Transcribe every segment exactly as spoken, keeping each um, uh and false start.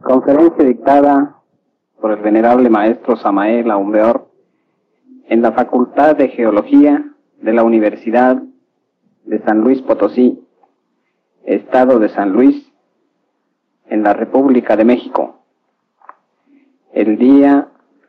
Conferencia dictada por el venerable maestro Samael Aumbeor en la Facultad de Geología de la Universidad de San Luis Potosí, Estado de San Luis, en la República de México, el día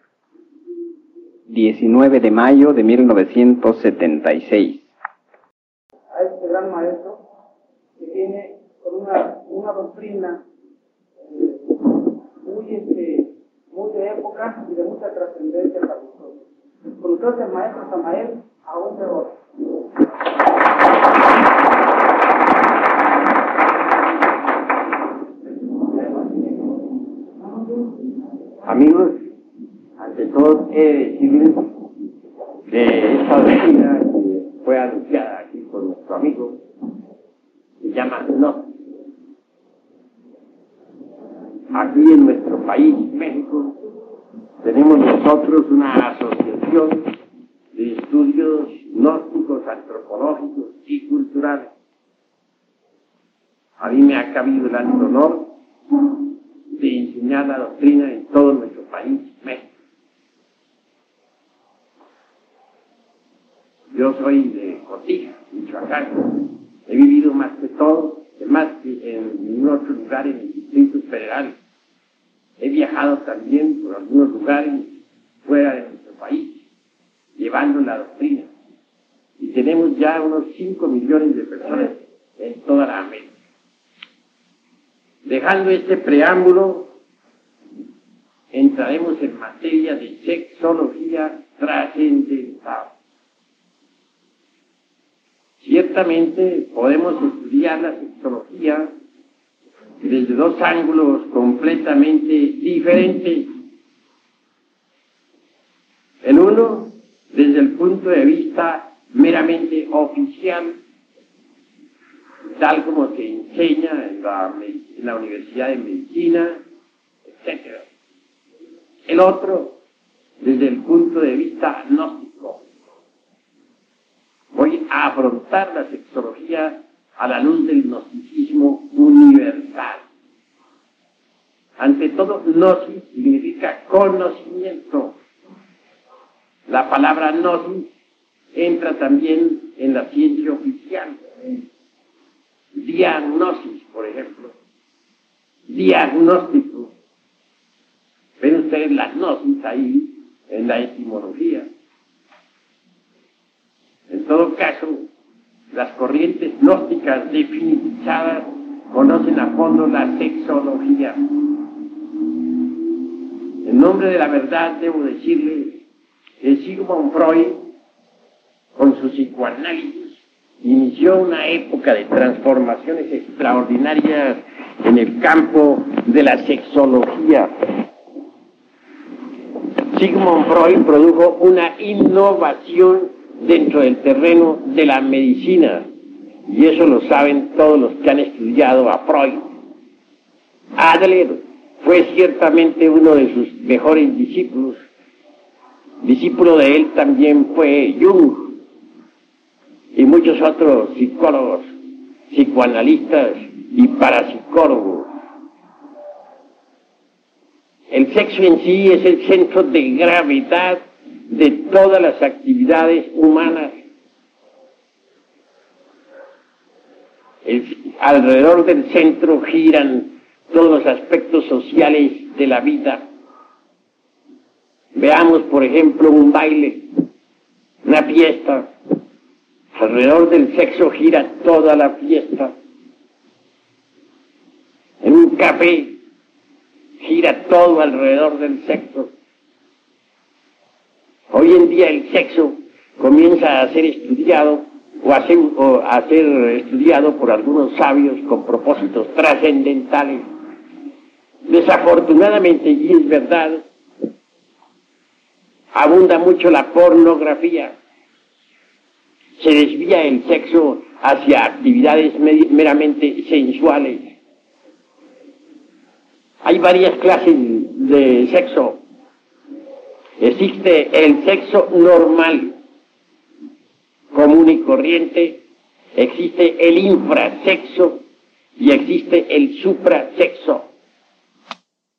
diecinueve de mayo de mil novecientos setenta y seis. A este gran maestro que viene con una, una doctrina eh, muy, este, muy de época y de mucha trascendencia para nosotros. Con ustedes el maestro Samael Aumbeor. Amigos, ante todo he de decirles que esta doctrina que fue anunciada aquí por nuestro amigo se llama no. Aquí en nuestro país, México, tenemos nosotros una asociación de estudios gnósticos, antropológicos y culturales. A mí me ha cabido el alto honor de enseñar la doctrina en todo nuestro país, México. Yo soy de Cotija, Michoacán. He vivido más que todo, más que en ningún otro lugar en el Distrito Federal. He viajado también por algunos lugares fuera de nuestro país, llevando la doctrina. Y tenemos ya unos cinco millones de personas en toda la América. Dejando este preámbulo, entraremos en materia de sexología trascendental. Ciertamente podemos estudiar la sexología desde dos ángulos completamente diferentes. El uno, desde el punto de vista meramente oficial, tal como se enseña en la, en la Universidad de Medicina, etcétera. El otro, desde el punto de vista gnóstico. Voy a afrontar la sexología a la luz del gnosticismo universal. Ante todo, gnosis significa conocimiento. La palabra gnosis entra también en la ciencia oficial. Diagnosis, por ejemplo. Diagnóstico. Ven ustedes la gnosis ahí en la etimología. En todo caso, las corrientes gnósticas definizadas conocen a fondo la sexología. En nombre de la verdad debo decirles que Sigmund Freud, con su psicoanálisis, inició una época de transformaciones extraordinarias en el campo de la sexología. Sigmund Freud produjo una innovación dentro del terreno de la medicina, y eso lo saben todos los que han estudiado a Freud. Adler fue ciertamente uno de sus mejores discípulos. Discípulo de él también fue Jung y muchos otros psicólogos, psicoanalistas y parapsicólogos. El sexo en sí es el centro de gravedad de todas las actividades humanas. El, alrededor del centro giran todos los aspectos sociales de la vida. Veamos, por ejemplo, un baile, una fiesta. Alrededor del sexo gira toda la fiesta. En un café gira todo alrededor del sexo. Hoy en día el sexo comienza a ser estudiado o a ser, o a ser estudiado por algunos sabios con propósitos trascendentales. Desafortunadamente, y es verdad, abunda mucho la pornografía. Se desvía el sexo hacia actividades meramente sensuales. Hay varias clases de sexo. Existe el sexo normal, común y corriente, existe el infrasexo y existe el suprasexo.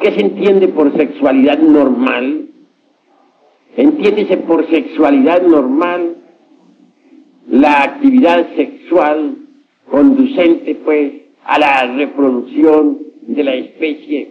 ¿Qué se entiende por sexualidad normal? Entiéndese por sexualidad normal la actividad sexual conducente, pues, a la reproducción de la especie.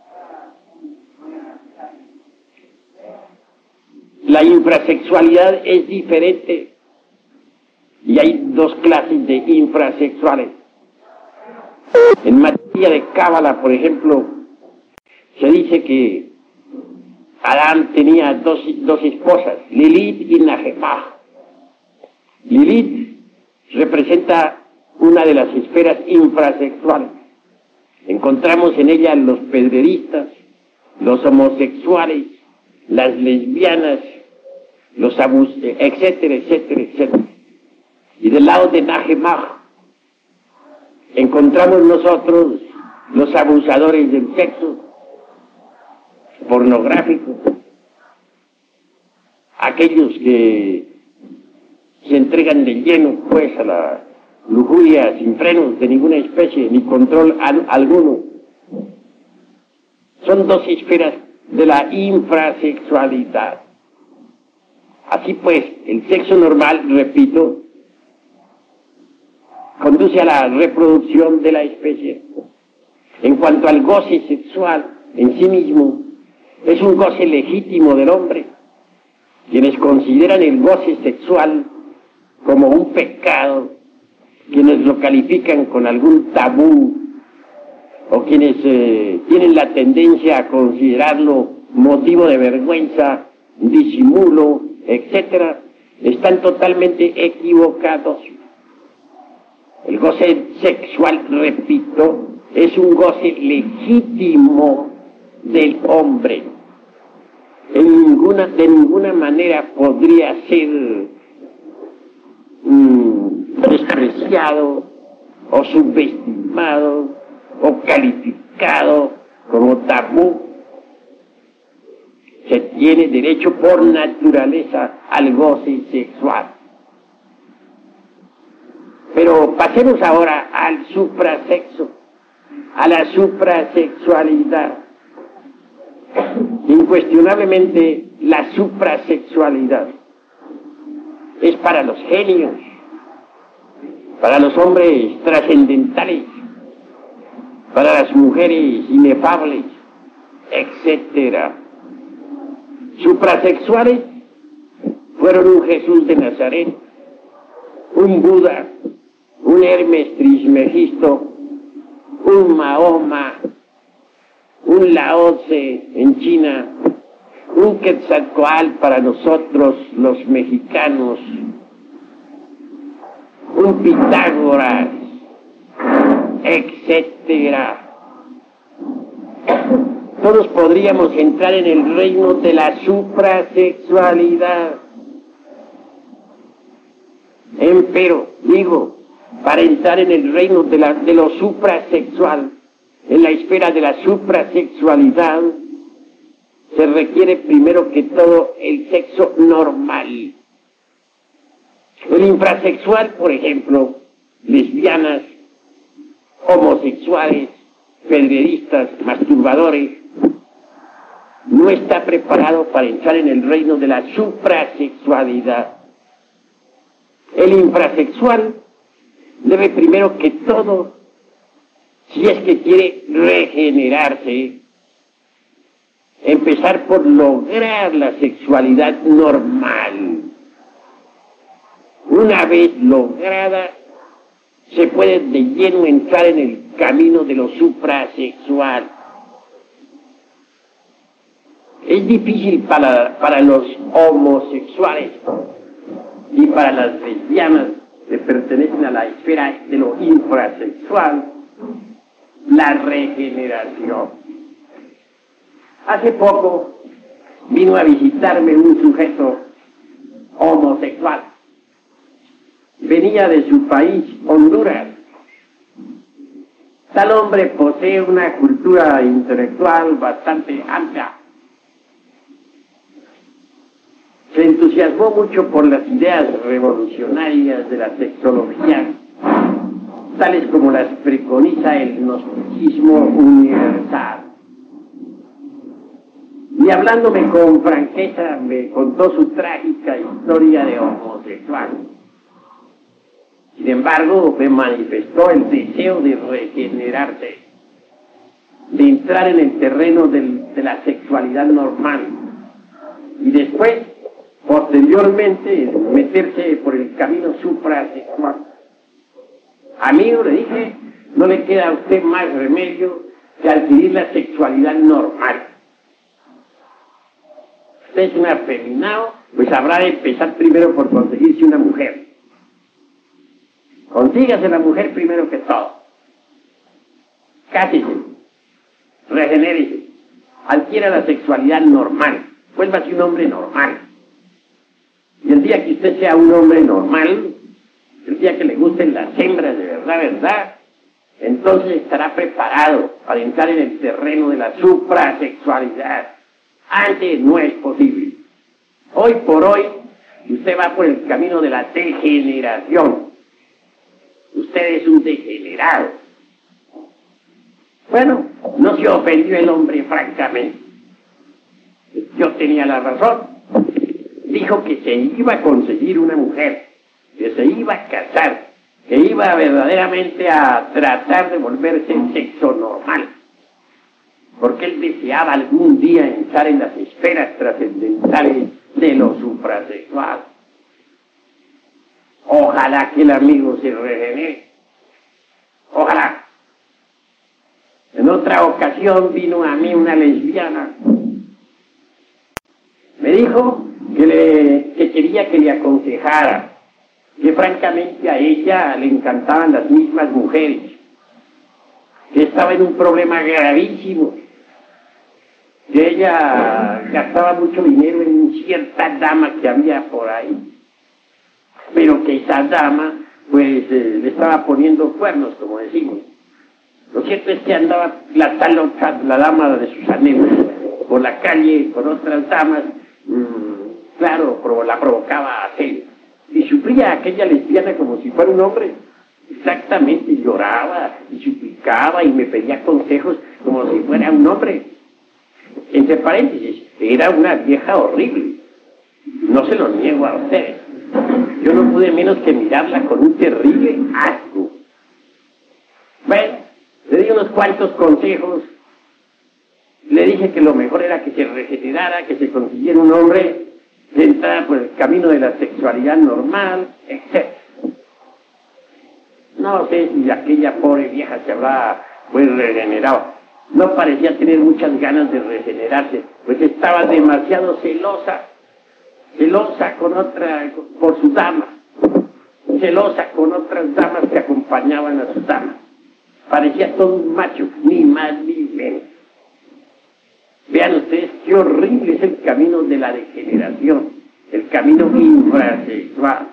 La infrasexualidad es diferente y hay dos clases de infrasexuales. En materia de cábala, por ejemplo, se dice que Adán tenía dos, dos esposas, Lilith y Nahemah. Lilith representa una de las esferas infrasexuales. Encontramos en ella los pedreristas, los homosexuales, las lesbianas, los abus, etcétera, etcétera, etcétera. Y del lado de Nahemah encontramos nosotros los abusadores del sexo, pornográficos, aquellos que se entregan de lleno, pues, a la lujuria sin frenos de ninguna especie, ni control al, alguno. Son dos esferas de la infrasexualidad. Así pues, el sexo normal, repito, conduce a la reproducción de la especie. En cuanto al goce sexual en sí mismo, es un goce legítimo del hombre. Quienes consideran el goce sexual como un pecado, quienes lo califican con algún tabú, o quienes eh, tienen la tendencia a considerarlo motivo de vergüenza, disimulo, etcétera, están totalmente equivocados. El goce sexual, repito, es un goce legítimo del hombre. En ninguna, de ninguna manera podría ser mmm, despreciado o subestimado o calificado como tabú. Se tiene derecho por naturaleza al goce sexual. Pero pasemos ahora al suprasexo, a la suprasexualidad. Incuestionablemente la suprasexualidad es para los genios, para los hombres trascendentales, para las mujeres inefables, etcétera. Suprasexuales fueron un Jesús de Nazaret, un Buda, un Hermes Trismegisto, un Mahoma, un Lao Tse en China, un Quetzalcóatl para nosotros los mexicanos, un Pitágoras, etcétera. Todos podríamos entrar en el reino de la suprasexualidad. Empero, digo, para entrar en el reino de, la, de lo suprasexual, en la esfera de la suprasexualidad, se requiere primero que todo el sexo normal. El infrasexual, por ejemplo, lesbianas, homosexuales, pedreristas, masturbadores, no está preparado para entrar en el reino de la suprasexualidad. El infrasexual debe primero que todo, si es que quiere regenerarse, empezar por lograr la sexualidad normal. Una vez lograda, se puede de lleno entrar en el camino de lo suprasexual. Es difícil para, para los homosexuales y para las lesbianas que pertenecen a la esfera de lo infrasexual la regeneración. Hace poco vino a visitarme un sujeto homosexual. Venía de su país, Honduras. Tal hombre posee una cultura intelectual bastante amplia. Se entusiasmó mucho por las ideas revolucionarias de la sexología, tales como las preconiza el gnosticismo universal. y hablándome con franqueza me contó su trágica historia de homosexual. Sin embargo, me manifestó el deseo de regenerarse, de entrar en el terreno del, de la sexualidad normal y después, posteriormente, meterse por el camino suprasexual. Amigo, le dije, no le queda a usted más remedio que adquirir la sexualidad normal. Usted es un afeminado, pues habrá de empezar primero por conseguirse una mujer. Consígase la mujer primero que todo. Cásese, regenérese, adquiera la sexualidad normal, vuélvase un hombre normal. Y el día que usted sea un hombre normal, el día que le gusten las hembras de verdad, verdad, entonces estará preparado para entrar en el terreno de la suprasexualidad. Antes no es posible. Hoy por hoy, usted va por el camino de la degeneración. Usted es un degenerado. Bueno, no se ofendió el hombre, francamente. Yo tenía la razón. Dijo que se iba a conseguir una mujer, que se iba a casar, que iba verdaderamente a tratar de volverse sexo normal, porque él deseaba algún día entrar en las esferas trascendentales de lo suprasexual. Ojalá que el amigo se regenere. Ojalá. En otra ocasión vino a mí una lesbiana. Me dijo que, le, que quería que le aconsejara, que francamente a ella le encantaban las mismas mujeres, que estaba en un problema gravísimo, que ella gastaba mucho dinero en cierta dama que había por ahí, pero que esa dama pues eh, le estaba poniendo cuernos, como decimos. Lo cierto es que andaba la tal otra, la dama de sus anhelos por la calle con otras damas, mmm, claro, la provocaba a celos. Y sufría aquella lesbiana como si fuera un hombre. Exactamente, y lloraba y suplicaba y me pedía consejos como si fuera un hombre. Entre paréntesis, era una vieja horrible. No se lo niego a ustedes. Yo no pude menos que mirarla con un terrible asco. Bueno, le di unos cuantos consejos. Le dije que lo mejor era que se regenerara, que se consiguiera un hombre, que entrara por el camino de la sexualidad normal, etcétera. No sé si aquella pobre vieja se habrá pues regenerado. No parecía tener muchas ganas de regenerarse, pues estaba demasiado celosa, celosa con otra, por su dama, celosa con otras damas que acompañaban a su dama. Parecía todo un macho, ni más ni menos. Vean ustedes qué horrible es el camino de la degeneración, el camino infrasexual.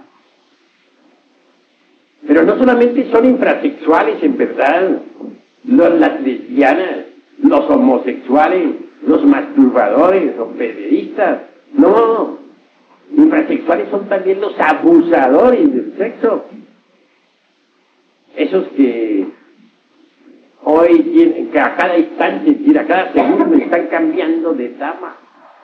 Pero no solamente son infrasexuales, en verdad, los, las lesbianas, los homosexuales, los masturbadores o pederistas. No, infrasexuales son también los abusadores del sexo. Esos que hoy tienen, que a cada instante, a cada segundo están cambiando de dama.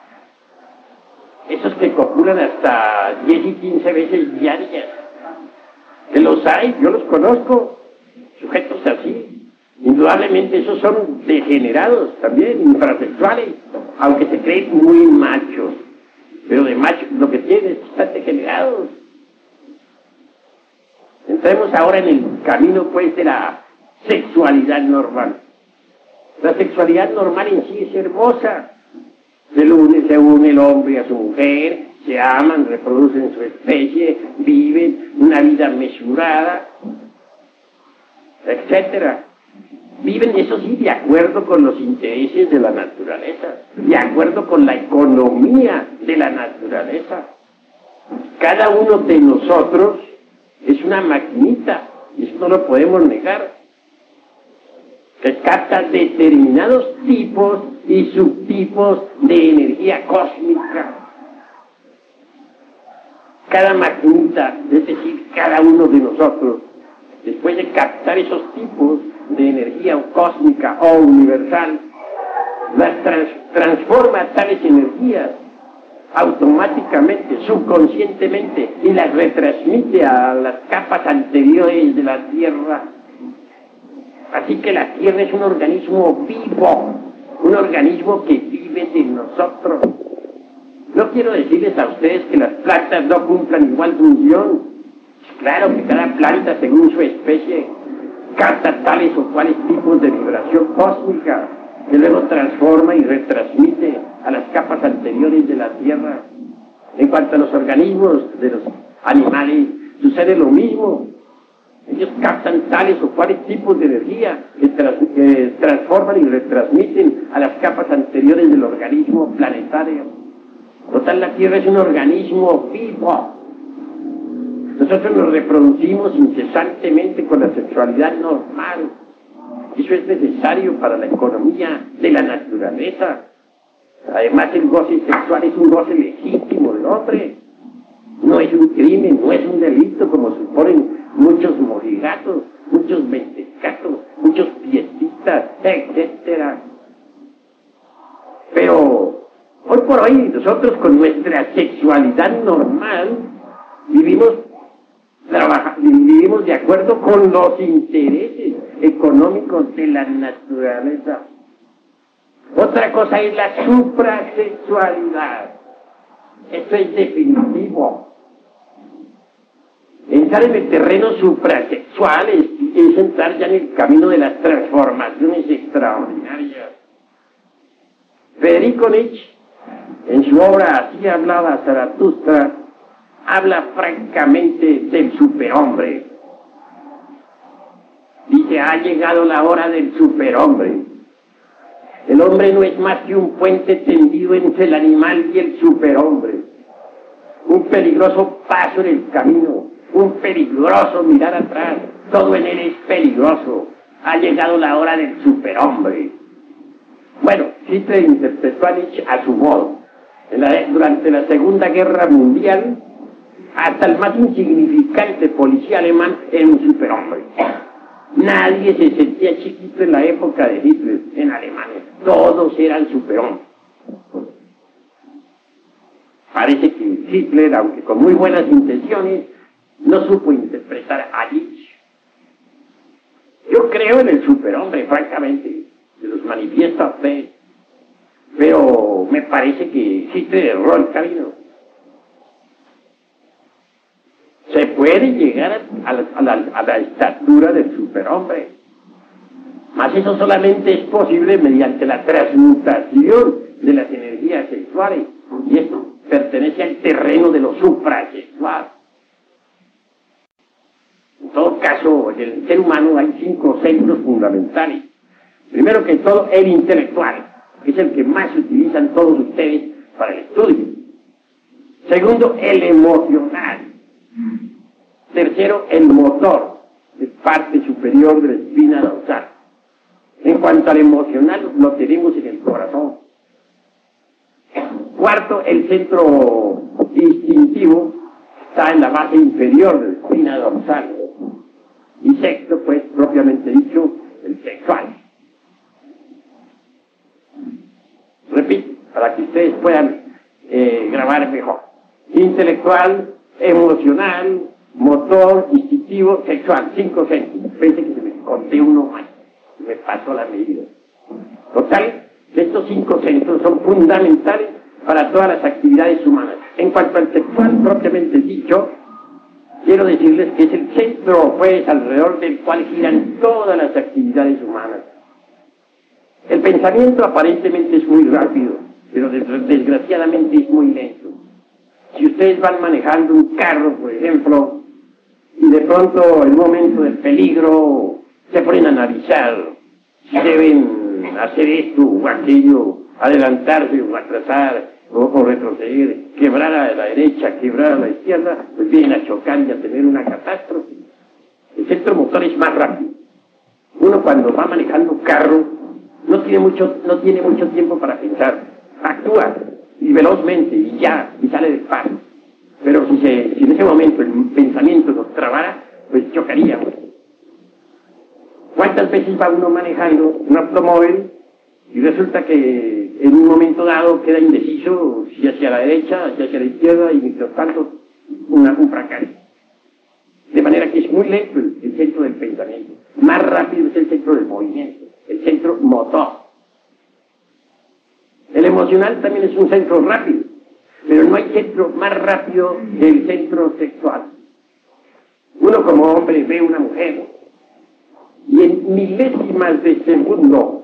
Esos que copulan hasta diez y quince veces diarias. Que los hay, yo los conozco, sujetos así. Indudablemente esos son degenerados también, infrasexuales, aunque se creen muy machos. Pero de machos lo que tienen es que están degenerados. Entremos ahora en el camino pues de la sexualidad normal. La sexualidad normal en sí es hermosa. Se une, se une el hombre a su mujer, se aman, reproducen su especie, viven una vida mesurada, etcétera. Viven, eso sí, de acuerdo con los intereses de la naturaleza, de acuerdo con la economía de la naturaleza. Cada uno de nosotros es una maquinita, y eso no lo podemos negar, que capta determinados tipos y subtipos de energía cósmica. Cada maquinita, es decir, cada uno de nosotros, después de captar esos tipos de energía cósmica o universal, las trans, transforma a tales energías automáticamente, subconscientemente, y las retransmite a las capas anteriores de la Tierra. Así que la Tierra es un organismo vivo, un organismo que vive de nosotros. No quiero decirles a ustedes que las plantas no cumplan igual función. Claro que cada planta, según su especie, capta tales o cuales tipos de vibración cósmica, que luego transforma y retransmite a las capas anteriores de la Tierra. En cuanto a los organismos de los animales, sucede lo mismo. Ellos captan tales o cuales tipos de energía que, trans, que transforman y retransmiten a las capas anteriores del organismo planetario. Total, la Tierra es un organismo vivo. Nosotros nos reproducimos incesantemente con la sexualidad normal. Eso es necesario para la economía de la naturaleza. Además, el goce sexual es un goce legítimo del hombre. No es un crimen, no es un delito como suponen muchos mojigatos, muchos mentecatos, muchos pietistas, etcétera. Pero hoy por hoy nosotros con nuestra sexualidad normal vivimos, trabaja, vivimos de acuerdo con los intereses económicos de la naturaleza. Otra cosa es la suprasexualidad. Esto es definitivo. Entrar en el terreno suprasexual es, es entrar ya en el camino de las transformaciones extraordinarias. Federico Nietzsche, en su obra Así hablaba Zaratustra, habla francamente del superhombre. Dice, ha llegado la hora del superhombre. El hombre no es más que un puente tendido entre el animal y el superhombre. Un peligroso paso en el camino, un peligroso mirar atrás, todo en él es peligroso. Ha llegado la hora del superhombre. Bueno, Hitler interpretó a Nietzsche a su modo. En la, durante la Segunda Guerra Mundial, hasta el más insignificante policía alemán era un superhombre. Nadie se sentía chiquito en la época de Hitler en Alemania. Todos eran superhombres. Parece que Hitler, aunque con muy buenas intenciones, no supo interpretar a Nietzsche. Yo creo en el superhombre, francamente, se los manifiesto a ustedes, pero me parece que Hitler erró el camino. Se puede llegar a la, a, la, a la estatura del superhombre, mas eso solamente es posible mediante la transmutación de las energías sexuales, y esto pertenece al terreno de lo suprasexual. En todo caso, en el ser humano hay cinco centros fundamentales. Primero que todo, el intelectual, que es el que más utilizan todos ustedes para el estudio. Segundo, el emocional. Tercero, el motor, de parte superior de la espina dorsal. En cuanto al emocional, lo tenemos en el corazón. Cuarto, el centro instintivo está en la base inferior de la espina dorsal. Y sexto, pues, propiamente dicho, el sexual. Repito, para que ustedes puedan eh, grabar mejor. Intelectual, emocional, motor, instintivo, sexual. Cinco centros. Pensé que se me conté uno más. Me pasó la medida. Total, estos cinco centros son fundamentales para todas las actividades humanas. En cuanto al sexual, propiamente dicho, quiero decirles que es el centro, pues, alrededor del cual giran todas las actividades humanas. El pensamiento aparentemente es muy rápido, pero desgraciadamente es muy lento. Si ustedes van manejando un carro, por ejemplo, y de pronto en un momento del peligro se ponen a analizar si deben hacer esto o aquello, adelantarse o atrasar o, o retroceder, quebrar a la derecha, quebrar a la izquierda, pues vienen a chocar y a tener una catástrofe. El centro motor es más rápido. Uno cuando va manejando carro no tiene mucho, no tiene mucho tiempo para pensar, actúa y velozmente y ya, y sale del paso. Pero si, se, si en ese momento el pensamiento nos trabara, pues chocaríamos. ¿Cuántas veces va uno manejando un automóvil y resulta que en un momento dado queda indeciso si hacia la derecha, si hacia la izquierda, y mientras tanto una, un fracaso. De manera que es muy lento el, el centro del pensamiento. Más rápido es el centro del movimiento, el centro motor. El emocional también es un centro rápido, pero no hay centro más rápido que el centro sexual. Uno como hombre ve una mujer y en milésimas de segundo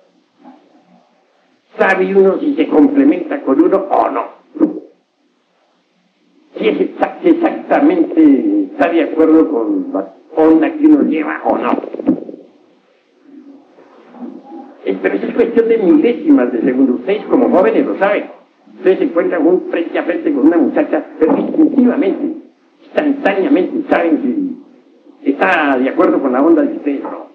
sabe uno si se complementa con uno o no. Si es exact, exactamente está de acuerdo con la onda que uno lleva o no. Es, pero eso es cuestión de milésimas de segundo. Ustedes como jóvenes lo saben. Ustedes se encuentran un frente a frente con una muchacha, pero instintivamente, instantáneamente saben si está de acuerdo con la onda de ustedes o no.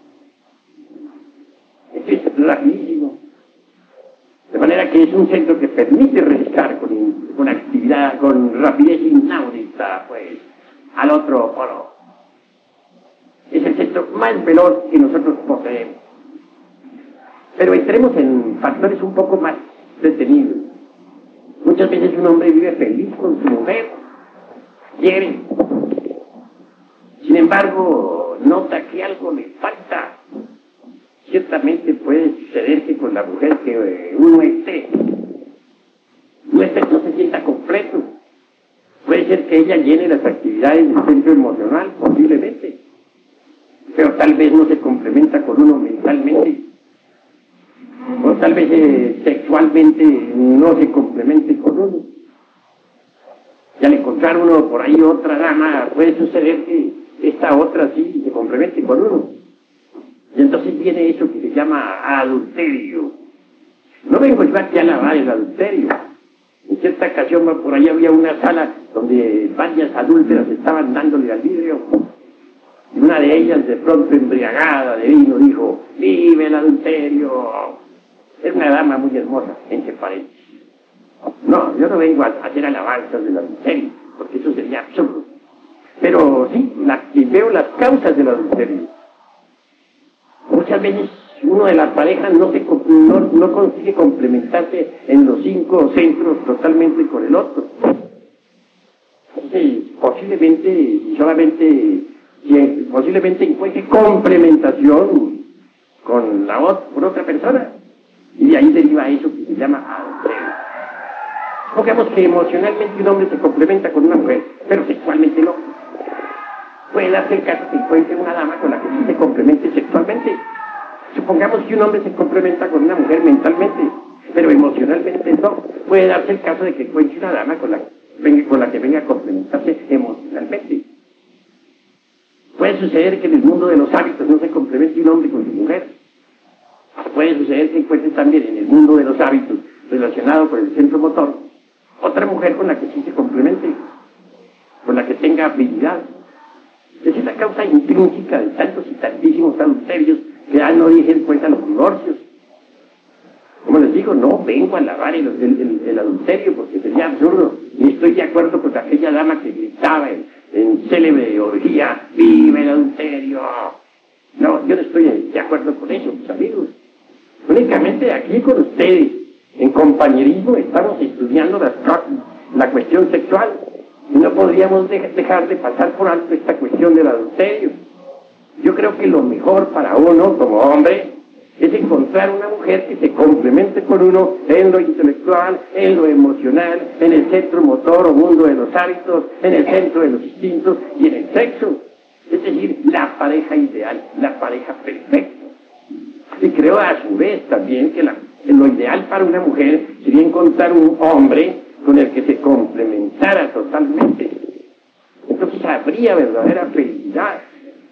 Esto es rapidísimo. De manera que es un centro que permite registrar con, con actividad, con rapidez inaudita, pues, al otro polo. Es el centro más veloz que nosotros poseemos. Pero entremos en factores un poco más detenidos. Muchas veces un hombre vive feliz con su mujer, quiere. Sin embargo, nota que algo le falta. Ciertamente puede suceder que con la mujer que uno esté, no, esté, no se sienta completo. Puede ser que ella llene las actividades del centro emocional, posiblemente, pero tal vez no se complementa con uno mentalmente, o tal vez eh, sexualmente no se complemente con uno. Y al encontrar uno por ahí otra dama, puede suceder que esta otra sí se complemente con uno. Y entonces viene eso que se llama adulterio. No vengo yo aquí a alabar el adulterio. En cierta ocasión por ahí había una sala donde varias adúlteras estaban dándole al vidrio. Y una de ellas, de pronto embriagada de vino, dijo: ¡vive el adulterio! Es una dama muy hermosa, entre paréntesis. No, yo no vengo a hacer alabanzas del adulterio, porque eso sería absurdo. Pero sí, la, y veo las causas del adulterio. Muchas veces uno de las parejas no, se, no, no consigue complementarse en los cinco centros totalmente con el otro. Entonces, posiblemente, solamente, posiblemente encuentre complementación con la otra, con otra persona, y de ahí deriva eso que se llama adulterio. Supongamos que emocionalmente un hombre se complementa con una mujer, pero sexualmente no. Puede darse el caso que encuentre una dama con la que sí se complemente sexualmente. Supongamos que un hombre se complementa con una mujer mentalmente, pero emocionalmente no. Puede darse el caso de que encuentre una dama con la, con la que venga a complementarse emocionalmente. Puede suceder que en el mundo de los hábitos no se complemente un hombre con su mujer. Puede suceder que encuentre también en el mundo de los hábitos relacionado con el centro motor otra mujer con la que sí se complemente, con la que tenga habilidad. Esa es la causa intrínseca de tantos y tantísimos adulterios que dan origen pues a los divorcios. Como les digo, no vengo a alabar el, el, el, el adulterio porque sería absurdo, ni estoy de acuerdo con aquella dama que gritaba en, en célebre orgía: ¡vive el adulterio! No, yo no estoy de acuerdo con eso, mis amigos. Únicamente aquí con ustedes, en compañerismo, estamos estudiando las, la cuestión sexual. Y no podríamos de dejar de pasar por alto esta cuestión del adulterio. Yo creo que lo mejor para uno, como hombre, es encontrar una mujer que se complemente con uno en lo intelectual, en lo emocional, en el centro motor o mundo de los hábitos, en el centro de los instintos y en el sexo. Es decir, la pareja ideal, la pareja perfecta. Y creo a su vez también que la, lo ideal para una mujer sería encontrar un hombre con el que se complementara totalmente. Entonces habría verdadera felicidad.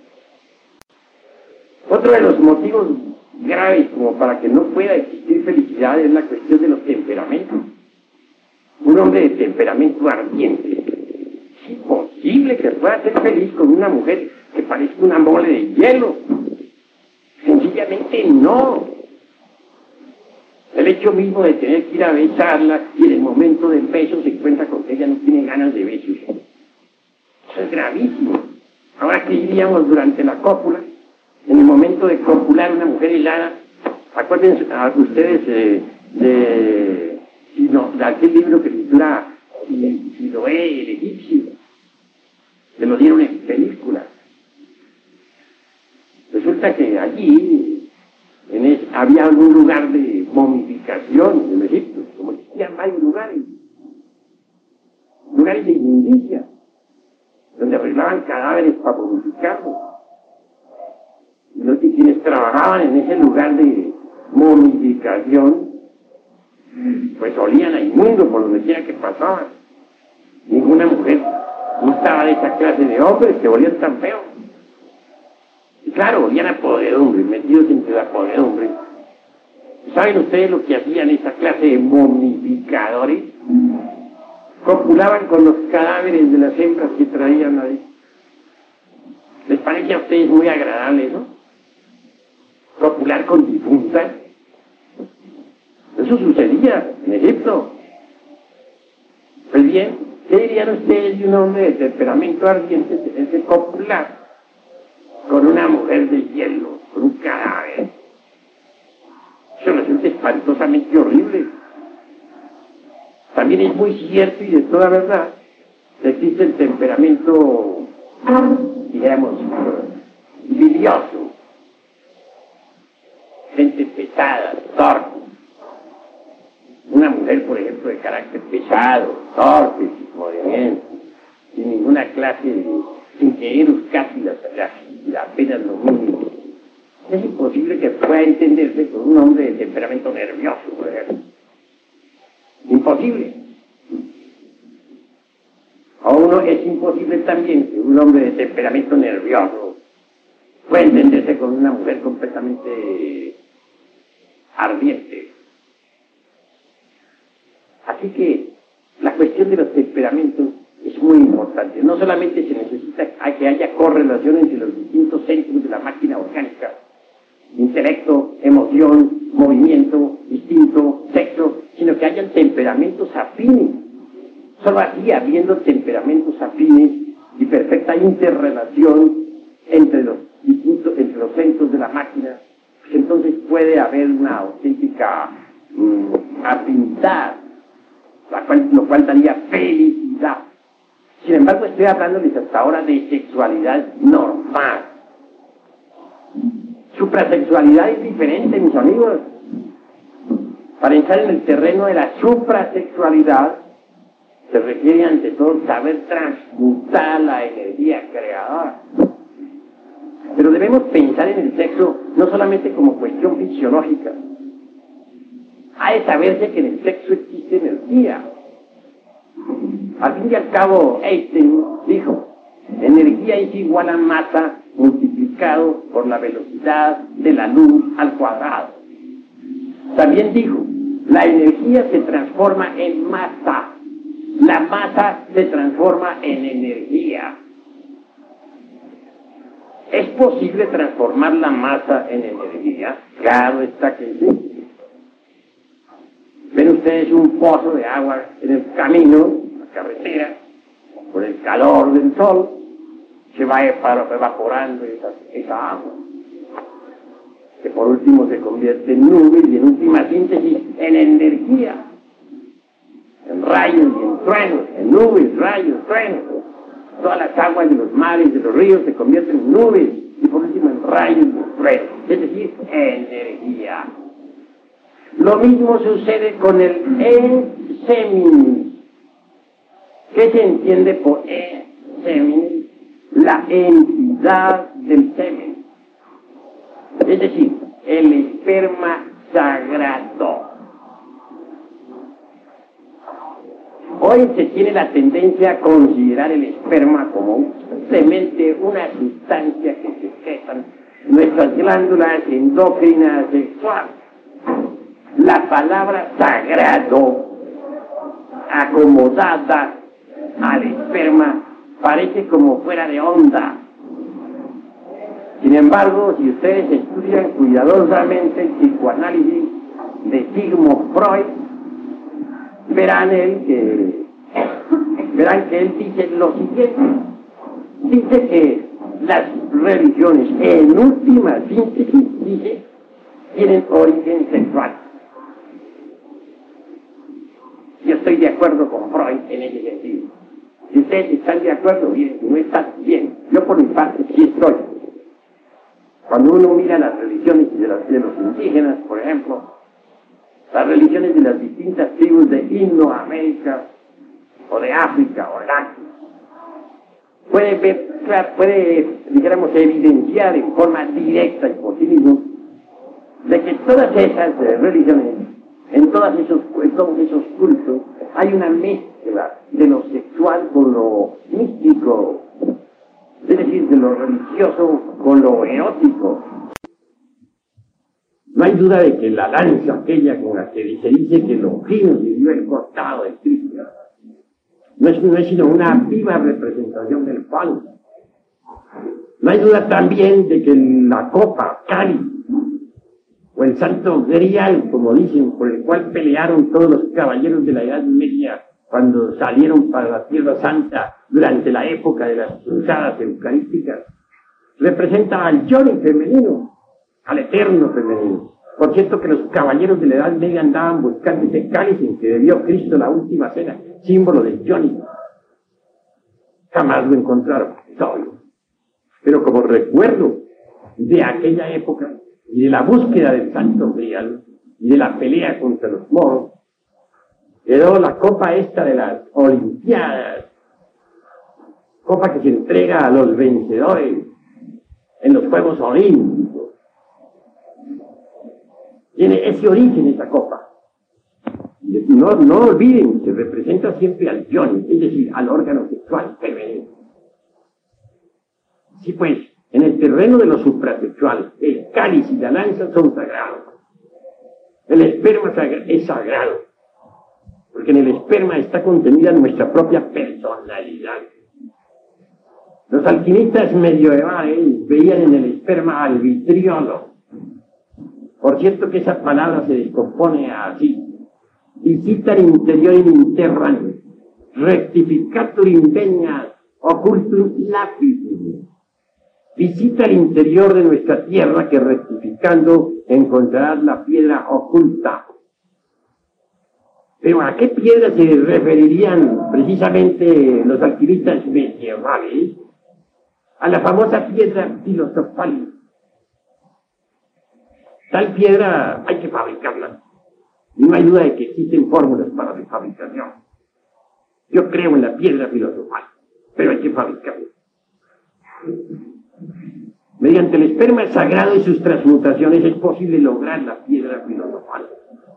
Otro de los motivos graves como para que no pueda existir felicidad es la cuestión de los temperamentos. Un hombre de temperamento ardiente, es imposible que pueda ser feliz con una mujer que parezca una mole de hielo. Sencillamente no. El hecho mismo de tener que ir a besarla y en el momento del beso se encuentra con que ella no tiene ganas de besos. Eso es gravísimo. Ahora, ¿qué diríamos durante la cópula? En el momento de copular una mujer helada, Acuérdense a ustedes eh, de, no, de aquel libro que titula Siloé el egipcio, se lo dieron en película. Resulta que allí en es, había un lugar de momificación en Egipto, como existían varios lugares, lugares de inmundicia, donde arreglaban cadáveres para momificarlos. Y quienes trabajaban en ese lugar de momificación, pues olían a inmundo por donde quiera que pasaban. Ninguna mujer gustaba de esa clase de hombres que olían tan feo. Y claro, olían a podredumbre, metidos entre la podredumbre. ¿Saben ustedes lo que hacían esa clase de momificadores? Copulaban con los cadáveres de las hembras que traían ahí. ¿Les parece a ustedes muy agradable eso? Copular con difuntas. Eso sucedía en Egipto. Pues bien, ¿qué dirían ustedes de un hombre de temperamento ardiente que se copular con una mujer de hielo, con un cadáver? Eso resulta espantosamente horrible. También es muy cierto y de toda verdad que existe el temperamento, digamos, bilioso. Gente pesada, torpe. Una mujer, por ejemplo, de carácter pesado, torpe, sin movimiento, sin ninguna clase de, sin querer casi las, las, las apenas lo mínimo. Es imposible que pueda entenderse con un hombre de temperamento nervioso, por ejemplo. Imposible. O uno es imposible también que un hombre de temperamento nervioso pueda entenderse con una mujer completamente ardiente. Así que la cuestión de los temperamentos es muy importante. No solamente se necesita que haya correlación entre los distintos centros de la máquina orgánica, intelecto, emoción, movimiento, instinto, sexo, sino que hayan temperamentos afines. Solo así, habiendo temperamentos afines y perfecta interrelación entre los distintos, entre los centros de la máquina, pues entonces puede haber una auténtica mmm, afinidad, la cual, lo cual daría felicidad. Sin embargo, estoy hablándoles hasta ahora de sexualidad normal. Suprasexualidad es diferente, mis amigos. Para entrar en el terreno de la suprasexualidad, se requiere ante todo saber transmutar la energía creadora. Pero debemos pensar en el sexo no solamente como cuestión fisiológica. Ha de saberse que en el sexo existe energía. Al fin y al cabo, Einstein dijo, energía es igual a masa multiplicado por la velocidad de la luz al cuadrado. También dijo, la energía se transforma en masa, la masa se transforma en energía. ¿Es posible transformar la masa en energía? Claro está que sí. Ven ustedes un pozo de agua en el camino, en la carretera, por el calor del sol, se va evaporando esa, esa agua, que por último se convierte en nubes y en última síntesis en energía, en rayos y en truenos, en nubes, rayos, truenos. Todas las aguas de los mares, de los ríos se convierten en nubes y por último en rayos y en truenos, es decir, energía. Lo mismo sucede con el enseminis. ¿Qué se entiende por enseminis? La entidad del semen. Es decir, el esperma sagrado. Hoy se tiene la tendencia a considerar el esperma como simplemente una sustancia que se secretan nuestras glándulas endócrinas sexuales. La palabra sagrado, acomodada al esperma, parece como fuera de onda. Sin embargo, si ustedes estudian cuidadosamente el psicoanálisis de Sigmund Freud, verán, él que, verán que él dice lo siguiente. Dice que las religiones, en última síntesis, dice, tienen origen sexual. Yo estoy de acuerdo con Freud en ese sentido. Si ustedes están de acuerdo, bien, no están bien. Yo por mi parte sí estoy. Cuando uno mira las religiones de los, de los indígenas, por ejemplo, las religiones de las distintas tribus de Indoamérica, o de África, o de Asia, puede ver, claro, puede, dijéramos, evidenciar en forma directa y por sí mismo, de que todas esas eh, religiones, en, todas esos, en todos esos cultos, hay una mezcla de lo sexual con lo místico, es decir, de lo religioso con lo erótico. No hay duda de que la lanza aquella con la que se dice que Longinos vivió el costado de Cristo, no es, no es sino una viva representación del pan. No hay duda también de que la copa, cáliz, o el santo grial, como dicen, por el cual pelearon todos los caballeros de la Edad Media cuando salieron para la Tierra Santa durante la época de las cruzadas eucarísticas, representa al Johnny femenino, al eterno femenino. Por cierto que los caballeros de la Edad Media andaban buscando ese cáliz en que bebió Cristo la última cena, símbolo de Johnny. Jamás lo encontraron, obvio. Pero como recuerdo de aquella época, y de la búsqueda del santo grial, y de la pelea contra los moros, quedó la copa esta de las Olimpiadas, copa que se entrega a los vencedores en los Juegos Olímpicos. Tiene ese origen esa copa. No, no olviden, se representa siempre al Johnny, es decir, al órgano sexual femenino. Sí, pues, en el terreno de lo suprasexual, el cáliz y la lanza son sagrados. El esperma es sagrado, porque en el esperma está contenida nuestra propia personalidad. Los alquimistas medievales veían en el esperma al vitriolo. Por cierto que esa palabra se descompone así: visitar interior in interram, rectificatur indegna, occultum lapidum. Visita el interior de nuestra tierra que rectificando encontrarás la piedra oculta. Pero ¿a qué piedra se referirían precisamente los alquimistas medievales? A la famosa piedra filosofal. Tal piedra hay que fabricarla. Y no hay duda de que existen fórmulas para su fabricación. Yo creo en la piedra filosofal, pero hay que fabricarla. Mediante el esperma sagrado y sus transmutaciones es posible lograr la piedra filosofal.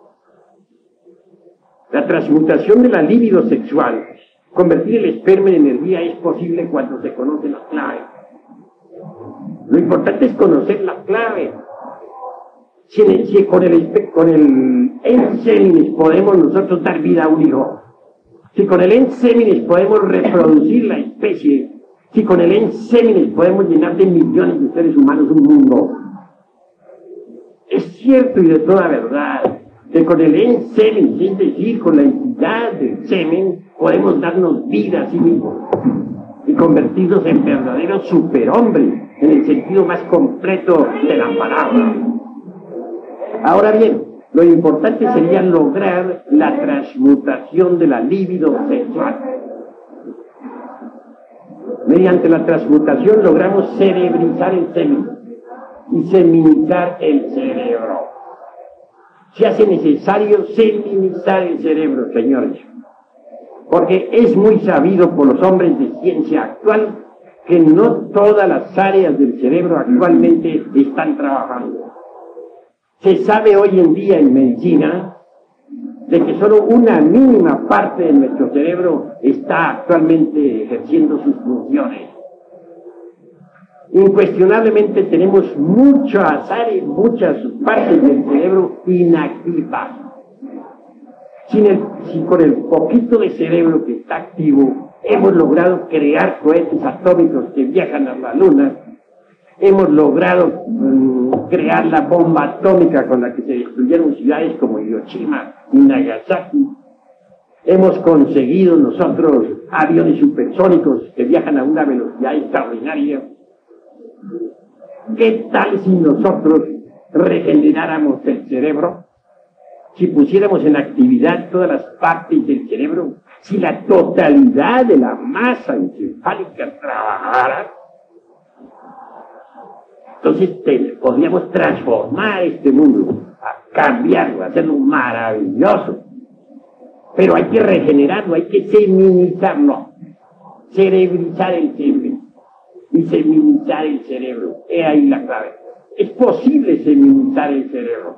La transmutación de la libido sexual, convertir el esperma en energía, es posible cuando se conoce la clave. Lo importante es conocer la clave. Si, el, si con el, con el enseminis podemos nosotros dar vida a un hijo, si con el enseminis podemos reproducir la especie, si con el enseminis podemos llenar de millones de seres humanos un mundo, es cierto y de toda verdad que con el enseminis, es decir, con la entidad del semen, podemos darnos vida a sí mismos y convertirnos en verdaderos superhombres en el sentido más completo de la palabra. Ahora bien, lo importante sería lograr la transmutación de la libido sexual. Mediante la transmutación logramos cerebrizar el semen y seminizar el cerebro. Se hace necesario seminizar el cerebro, señores, porque es muy sabido por los hombres de ciencia actual que no todas las áreas del cerebro actualmente están trabajando. Se sabe hoy en día en medicina de que solo una mínima parte de nuestro cerebro está actualmente ejerciendo sus funciones. Incuestionablemente tenemos muchas áreas, muchas partes del cerebro inactivas. Sin el, si con el poquito de cerebro que está activo hemos logrado crear cohetes atómicos que viajan a la luna, hemos logrado um, crear la bomba atómica con la que se destruyeron ciudades como Hiroshima y Nagasaki. Hemos conseguido nosotros aviones supersónicos que viajan a una velocidad extraordinaria. ¿Qué tal si nosotros regeneráramos el cerebro, si pusiéramos en actividad todas las partes del cerebro, si la totalidad de la masa encefálica trabajara, entonces te, podríamos transformar este mundo, cambiarlo, hacerlo maravilloso. Pero hay que regenerarlo, hay que seminizarlo, cerebrizar el cerebro y seminizar el cerebro. He ahí la clave. Es posible seminizar el cerebro.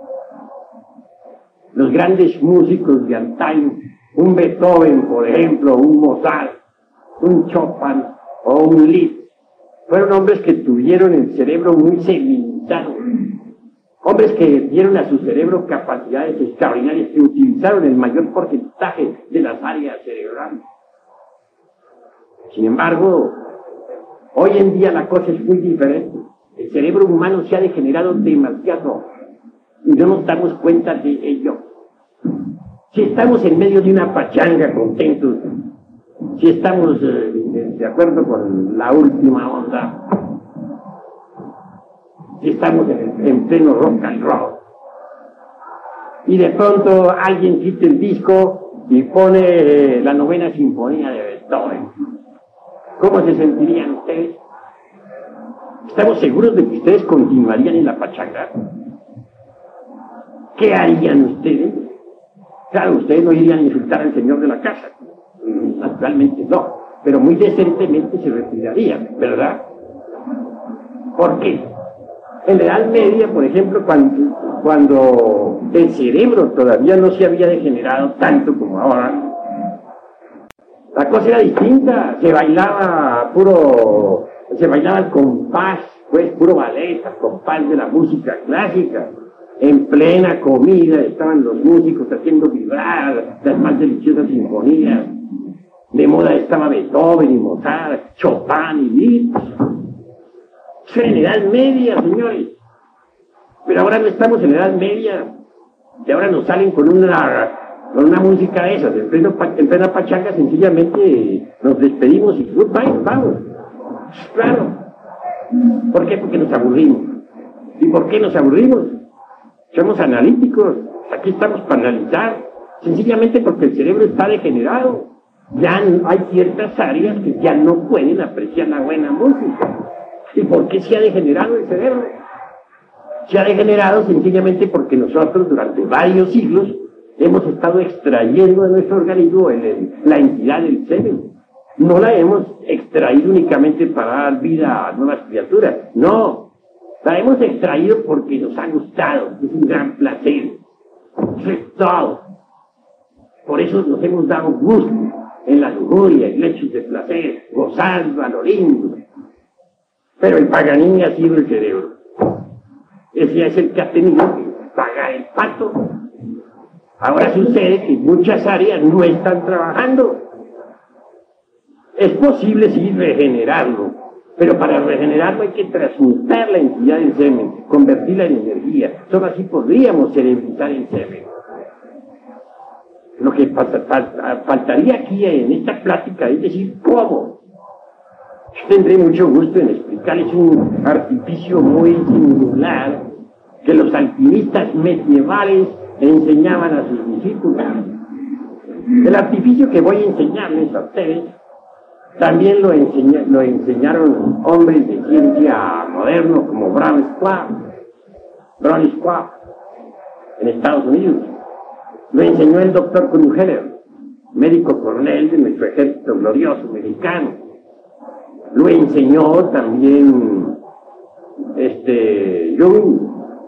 Los grandes músicos de antaño, un Beethoven, por ejemplo, un Mozart, un Chopin o un Liszt, fueron hombres que tuvieron el cerebro muy seminizado. Hombres que dieron a su cerebro capacidades extraordinarias, que utilizaron el mayor porcentaje de las áreas cerebrales. Sin embargo, hoy en día la cosa es muy diferente. El cerebro humano se ha degenerado demasiado y no nos damos cuenta de ello. Si estamos en medio de una pachanga contentos, si estamos eh, de acuerdo con la última onda, si estamos en, en pleno rock and roll, y de pronto alguien quita el disco y pone eh, la novena sinfonía de Beethoven, ¿cómo se sentirían ustedes? ¿Estamos seguros de que ustedes continuarían en la pachanga? ¿Qué harían ustedes? Claro, ustedes no irían a insultar al señor de la casa, naturalmente no, pero muy decentemente se retirarían, ¿verdad? ¿Por qué? En la Edad Media, por ejemplo, cuando, cuando el cerebro todavía no se había degenerado tanto como ahora, la cosa era distinta, se bailaba puro, se bailaba el compás, pues puro ballet, el compás de la música clásica. En plena comida estaban los músicos haciendo vibrar las más deliciosas sinfonías. De moda estaba Beethoven y Mozart, Chopin y Liszt. Eso era en la Edad Media, señores. Pero ahora no estamos en la Edad Media. Y ahora nos salen con una, con una música de esas. En, pleno, en plena pachanga sencillamente nos despedimos y goodbye, vamos. Claro. ¿Por qué? Porque nos aburrimos. ¿Y por qué nos aburrimos? Somos analíticos. Aquí estamos para analizar. Sencillamente porque el cerebro está degenerado. Ya hay ciertas áreas que ya no pueden apreciar la buena música. ¿Y por qué se ha degenerado el cerebro? Se ha degenerado sencillamente porque nosotros durante varios siglos hemos estado extrayendo de nuestro organismo el, el, la entidad del cerebro. No la hemos extraído únicamente para dar vida a nuevas criaturas. No, la hemos extraído porque nos ha gustado, es un gran placer. Eso es todo. Por eso nos hemos dado gusto en la lujuria, en lechos de placer, gozando a lo lindo. Pero el Paganini ha sido el cerebro. Ese es el que ha tenido que pagar el pato. Ahora sucede que muchas áreas no están trabajando. Es posible sí regenerarlo, pero para regenerarlo hay que transmutar la entidad del semen, convertirla en energía. Solo así podríamos cerebrizar el semen. Lo que faltaría aquí en esta plática es decir, ¿cómo? Yo tendré mucho gusto en explicarles un artificio muy singular que los alquimistas medievales enseñaban a sus discípulos. El artificio que voy a enseñarles a ustedes también lo, enseña, lo enseñaron hombres de ciencia modernos como Brown Schwab, Brown Schwab en Estados Unidos. Lo enseñó el doctor Kruheller, médico coronel de nuestro ejército glorioso mexicano. Lo enseñó también este, Jung,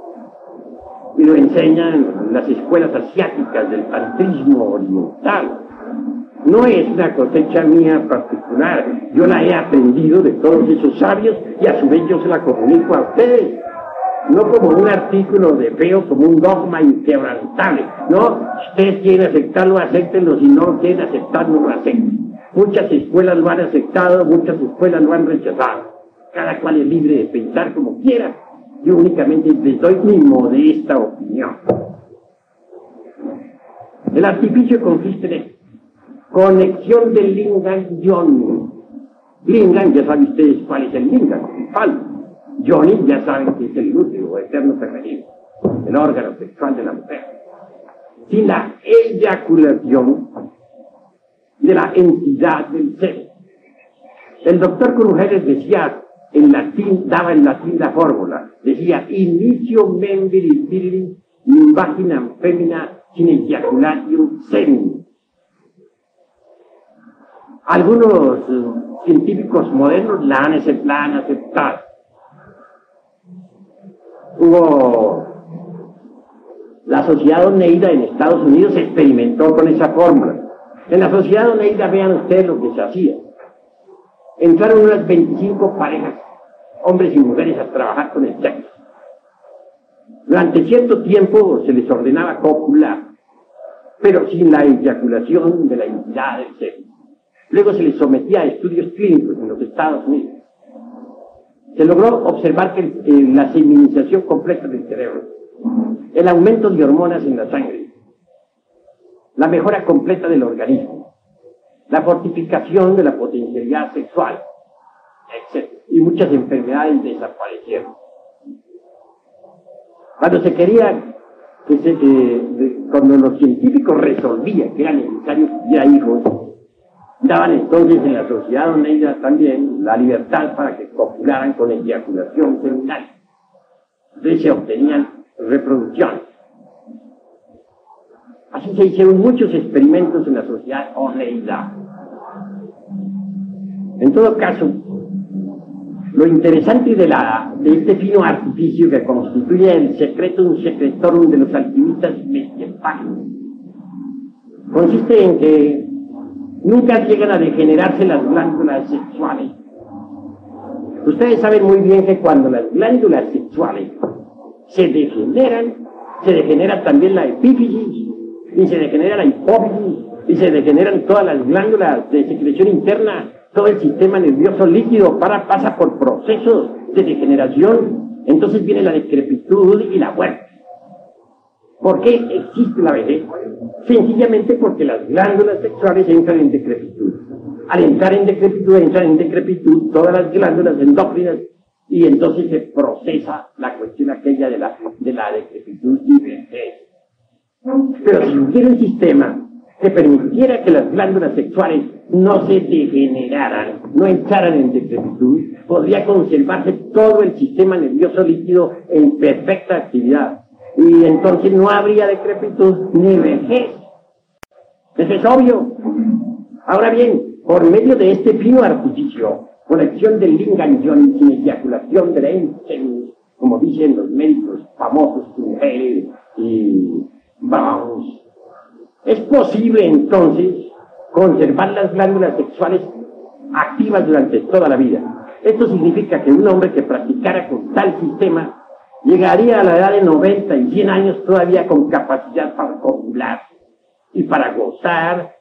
y lo enseñan las escuelas asiáticas del tantrismo oriental. No es una cosecha mía particular, yo la he aprendido de todos esos sabios y a su vez yo se la comunico a ustedes. No como un artículo de feo, como un dogma inquebrantable. No, si ustedes quieren aceptarlo, acéptenlo, si no quieren aceptarlo, no lo acepten. Muchas escuelas lo han aceptado, muchas escuelas lo han rechazado. Cada cual es libre de pensar como quiera. Yo únicamente les doy mi modesta opinión. El artificio consiste en conexión del Lingam Yoni. Lingam, ya saben ustedes cuál es el Lingam, el palo. Yoni ya saben que es el útero eterno femenino, el órgano sexual de la mujer. Sin la eyaculación de la entidad del ser. El doctor Crujeres decía en latín, daba en latín la fórmula, decía, inicio membris virilis in vaginam femina sin ejaculatium semen. Algunos uh, científicos modernos la han, la han aceptado. Hubo la Sociedad Oneida en Estados Unidos experimentó con esa fórmula. En la Sociedad Oneida, vean ustedes lo que se hacía. Entraron unas veinticinco parejas, hombres y mujeres, a trabajar con el sexo. Durante cierto tiempo se les ordenaba copular, pero sin la eyaculación de la entidad del sexo. Luego se les sometía a estudios clínicos en los Estados Unidos. Se logró observar que eh, la seminización completa del cerebro, el aumento de hormonas en la sangre, la mejora completa del organismo, la fortificación de la potencialidad sexual, etcétera. Y muchas enfermedades desaparecieron. Cuando se quería, que se, eh, de, cuando los científicos resolvían que era necesario que hubiera hijos, daban entonces en la Sociedad Oneida también la libertad para que copularan con eyaculación seminal. Entonces se obtenían reproducciones. Así se hicieron muchos experimentos en la Sociedad Oneida. En todo caso, lo interesante de, la, de este fino artificio que constituye el secretum secretorum de los alquimistas mestiepágicos consiste en que nunca llegan a degenerarse las glándulas sexuales. Ustedes saben muy bien que cuando las glándulas sexuales se degeneran, se degenera también la epífisis, y se degenera la hipófisis, y se degeneran todas las glándulas de secreción interna, todo el sistema nervioso líquido para, pasa por procesos de degeneración. Entonces viene la decrepitud y la muerte. ¿Por qué existe la vejez? Sencillamente porque las glándulas sexuales entran en decrepitud. Al entrar en decrepitud, entran en decrepitud todas las glándulas endócrinas y entonces se procesa la cuestión aquella de la, de la decrepitud y vejez. Pero si hubiera un sistema que permitiera que las glándulas sexuales no se degeneraran, no entraran en decrepitud, podría conservarse todo el sistema nervioso líquido en perfecta actividad. Y entonces no habría decrepitud ni vejez. Eso es obvio. Ahora bien, por medio de este fino artificio, conexión del lingam yoni sin eyaculación de la ensemis, como dicen los médicos famosos, Trujillo y Browns, es posible entonces conservar las glándulas sexuales activas durante toda la vida. Esto significa que un hombre que practicara con tal sistema llegaría a la edad de noventa y cien años todavía con capacidad para copular y para gozar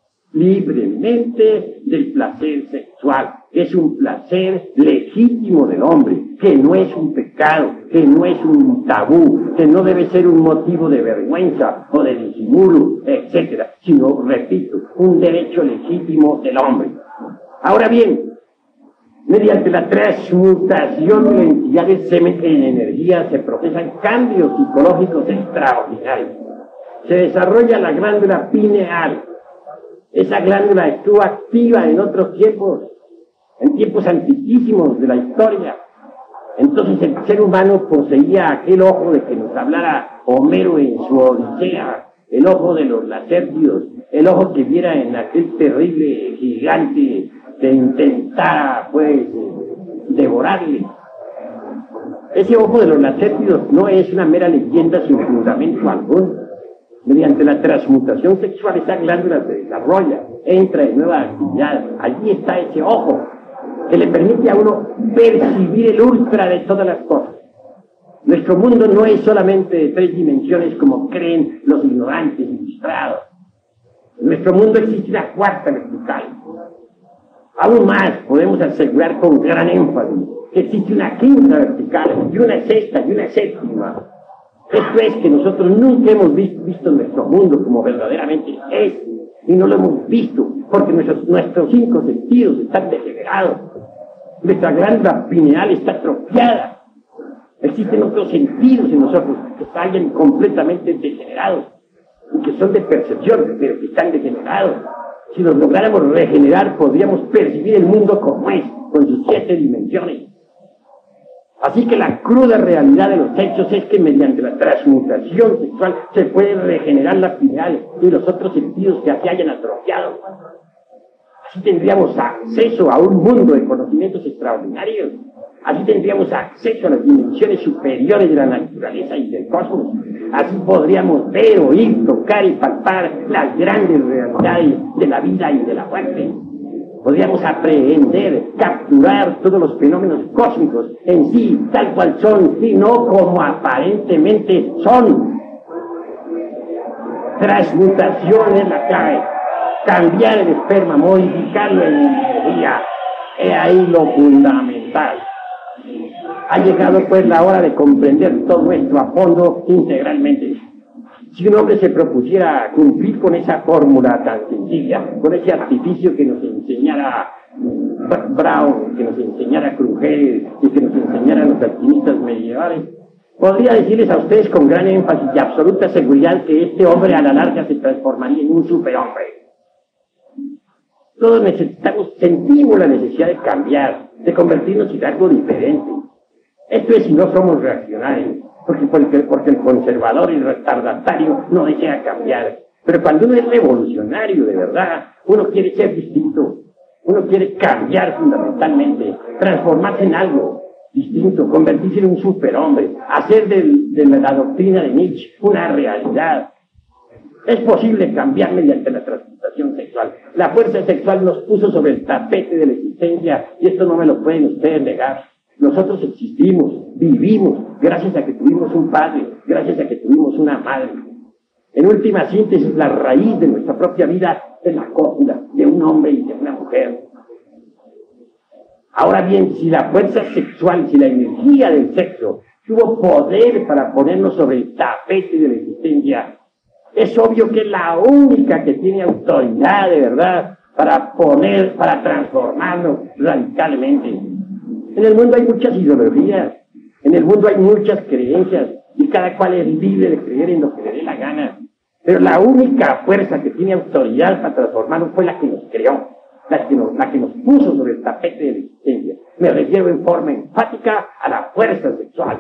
libremente del placer sexual, que es un placer legítimo del hombre, que no es un pecado, que no es un tabú, que no debe ser un motivo de vergüenza o de disimulo, etcétera, sino, repito, un derecho legítimo del hombre. Ahora bien, mediante la transmutación de la entidad del semen en energía se procesan cambios psicológicos extraordinarios. Se desarrolla la glándula pineal. Esa glándula estuvo activa en otros tiempos, en tiempos antiquísimos de la historia. Entonces el ser humano poseía aquel ojo de que nos hablara Homero en su Odisea, el ojo de los lacértidos, el ojo que viera en aquel terrible gigante que intentara, pues, devorarle. Ese ojo de los lacértidos no es una mera leyenda sin fundamento alguno. Mediante la transmutación sexual, esa glándula se desarrolla, entra en nueva actividad. Allí está ese ojo que le permite a uno percibir el ultra de todas las cosas. Nuestro mundo no es solamente de tres dimensiones como creen los ignorantes ilustrados. En nuestro mundo existe una cuarta vertical. Aún más, podemos asegurar con gran énfasis que existe una quinta vertical, y una sexta, y una séptima. Esto es que nosotros nunca hemos visto nuestro mundo como verdaderamente es, y no lo hemos visto porque nuestros, nuestros cinco sentidos están degenerados. Nuestra glándula pineal está atrofiada. Existen otros sentidos en nosotros que están completamente degenerados y que son de percepción, pero que están degenerados. Si los lográramos regenerar, podríamos percibir el mundo como es, con sus siete dimensiones. Así que la cruda realidad de los hechos es que mediante la transmutación sexual se puede regenerar la pineal y los otros sentidos que se hayan atrofiado. Así tendríamos acceso a un mundo de conocimientos extraordinarios. Así tendríamos acceso a las dimensiones superiores de la naturaleza y del cosmos. Así podríamos ver, oír, tocar y palpar las grandes realidades de la vida y de la muerte. Podríamos aprehender, capturar todos los fenómenos cósmicos en sí, tal cual son, y no como aparentemente son. Transmutación es la clave. Cambiar el esperma, modificarlo en energía. He ahí lo fundamental. Ha llegado pues la hora de comprender todo esto a fondo integralmente. Si un hombre se propusiera cumplir con esa fórmula tan sencilla, con ese artificio que nos enseñara Brown, que nos enseñara Kruger y que nos enseñaran los alquimistas medievales, podría decirles a ustedes con gran énfasis y absoluta seguridad que este hombre a la larga se transformaría en un superhombre. Todos necesitamos, sentimos la necesidad de cambiar, de convertirnos en algo diferente. Esto es si no somos reaccionarios, porque, porque, porque el conservador y el retardatario no desea cambiar. Pero cuando uno es revolucionario de verdad, uno quiere ser distinto, uno quiere cambiar fundamentalmente, transformarse en algo distinto, convertirse en un superhombre, hacer del, de la doctrina de Nietzsche una realidad. Es posible cambiar mediante la transmutación sexual. La fuerza sexual nos puso sobre el tapete de la existencia y esto no me lo pueden ustedes negar. Nosotros existimos, vivimos, gracias a que tuvimos un padre, gracias a que tuvimos una madre. En última síntesis, la raíz de nuestra propia vida es la cópula de un hombre y de una mujer. Ahora bien, si la fuerza sexual, si la energía del sexo tuvo poder para ponernos sobre el tapete de la existencia, es obvio que es la única que tiene autoridad de verdad para poner, para transformarnos radicalmente. En el mundo hay muchas ideologías, en el mundo hay muchas creencias, y cada cual es libre de creer en lo que le dé la gana. Pero la única fuerza que tiene autoridad para transformarnos fue la que nos creó, la que nos, la que nos puso sobre el tapete de la existencia. Me refiero en forma enfática a la fuerza sexual.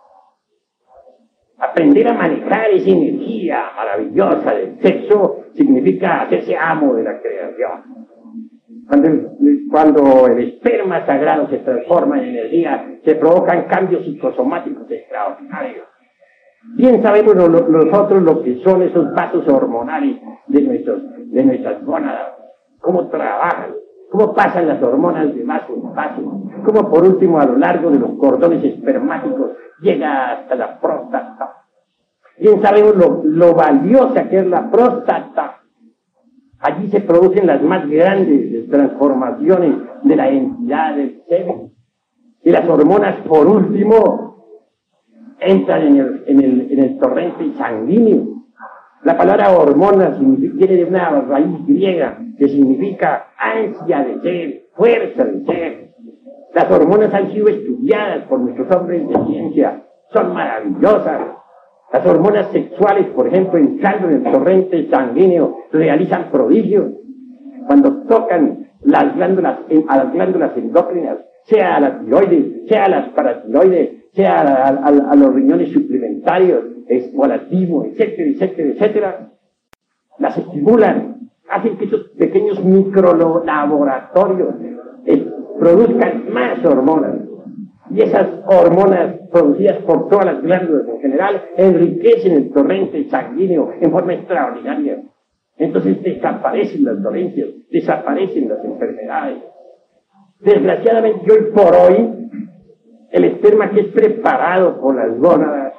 Aprender a manejar esa energía maravillosa del sexo significa hacerse amo de la creación. Cuando el, cuando el esperma sagrado se transforma en energía, se provocan cambios psicosomáticos extraordinarios. Bien sabemos lo, lo, nosotros lo que son esos vasos hormonales de, nuestros, de nuestras gónadas, cómo trabajan, cómo pasan las hormonas de vaso en vaso, cómo por último a lo largo de los cordones espermáticos llega hasta la próstata. Bien sabemos lo, lo valiosa que es la próstata. Allí se producen las más grandes transformaciones de la entidad del semen. Y las hormonas, por último, entran en el, en el, en el torrente sanguíneo. La palabra hormona viene de una raíz griega que significa ansia de ser, fuerza de ser. Las hormonas han sido estudiadas por nuestros hombres de ciencia, son maravillosas. Las hormonas sexuales, por ejemplo, entrando en el torrente sanguíneo, realizan prodigios. Cuando tocan las glándulas, a las glándulas endócrinas, sea a la tiroides, sea a las paratiroides, sea a, a, a los riñones suplementarios, o al timo, etcétera, etcétera, etcétera, las estimulan, hacen que esos pequeños microlaboratorios eh, produzcan más hormonas. Y esas hormonas producidas por todas las glándulas en general enriquecen el torrente sanguíneo en forma extraordinaria. Entonces desaparecen las dolencias, desaparecen las enfermedades. Desgraciadamente hoy por hoy, el esperma que es preparado por las gónadas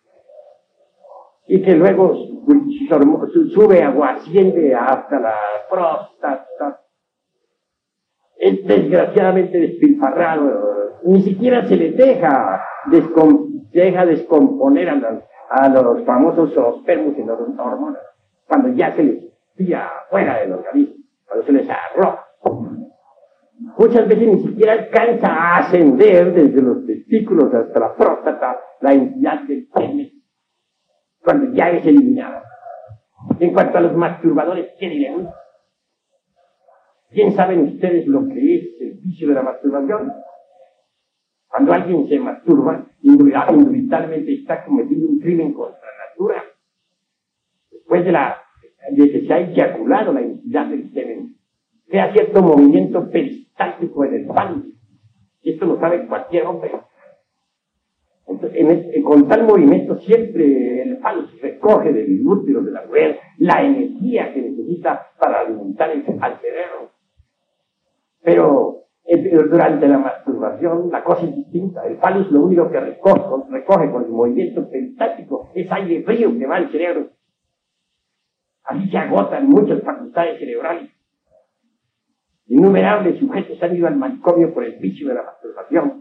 y que luego sube agua, asciende hasta la próstata, es desgraciadamente despilfarrado. Ni siquiera se le deja, descom deja descomponer a los, a los famosos espermos y las hormonas, cuando ya se les tira fuera del organismo, cuando se les arroja. muchas veces ni siquiera alcanza a ascender desde los testículos hasta la próstata la entidad del pene, cuando ya es eliminada. En cuanto a los masturbadores, ¿qué diremos? Bien saben ustedes lo que es el vicio de la masturbación. Cuando alguien se masturba, indubitablemente está cometiendo un crimen contra la natura. Después de, la, de que se ha eyaculado la entidad del semen, crea cierto movimiento peristáltico en el palo. Y esto lo sabe cualquier hombre. Entonces, en el, con tal movimiento siempre el falo se recoge del útero de la mujer la energía que necesita para alimentar el, al cerebro. Pero eh, durante la masturbación la cosa es distinta. El falo es lo único que recoge, recoge con el movimiento peristático es aire frío que va al cerebro. Así se agotan muchas facultades cerebrales. Innumerables sujetos han ido al manicomio por el vicio de la masturbación.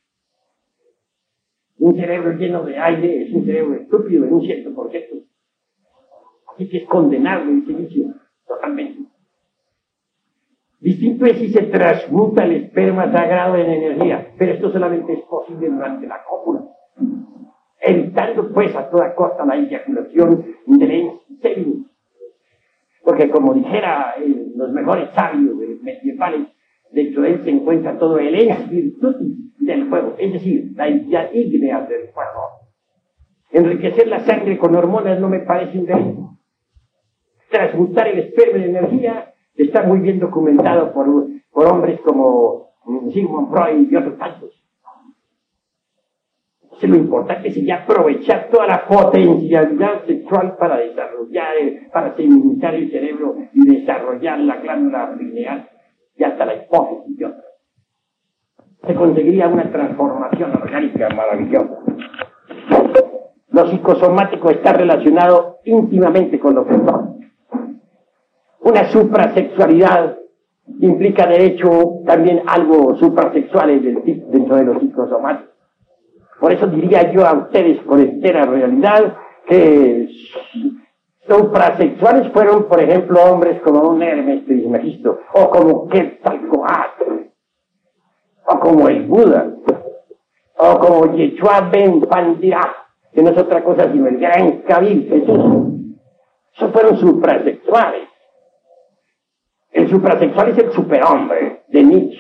Un cerebro lleno de aire es un cerebro estúpido en un cierto por ciento. Así que es condenable ese vicio, totalmente. Distinto es si se transmuta el esperma sagrado en energía, pero esto solamente es posible durante la cópula, evitando pues a toda costa la eyaculación del semen. Porque como dijera eh, los mejores sabios medievales, dentro de él se encuentra todo el ens virtutis del fuego, es decir, la entidad ígnea del fuego. Enriquecer la sangre con hormonas no me parece un delito. Transmutar el esperma en energía está muy bien documentado por, por hombres como Sigmund Freud y otros tantos. Entonces, lo importante sería aprovechar toda la potencialidad sexual para desarrollar, para feminizar el cerebro y desarrollar la glándula pineal y hasta la hipófisis y otras. Se conseguiría una transformación orgánica maravillosa. Lo psicosomático está relacionado íntimamente con lo sexual. Una suprasexualidad implica, de hecho, también algo suprasexual dentro de lo psicosomático. Por eso diría yo a ustedes con entera realidad que suprasexuales fueron, por ejemplo, hombres como un Hermes Trismegisto, o como Quetzalcóatl, o como el Buda, o como Yeshua Ben Pandirá, que no es otra cosa sino el gran Kabil Jesús. Esos fueron suprasexuales. El suprasexual es el superhombre de Nietzsche.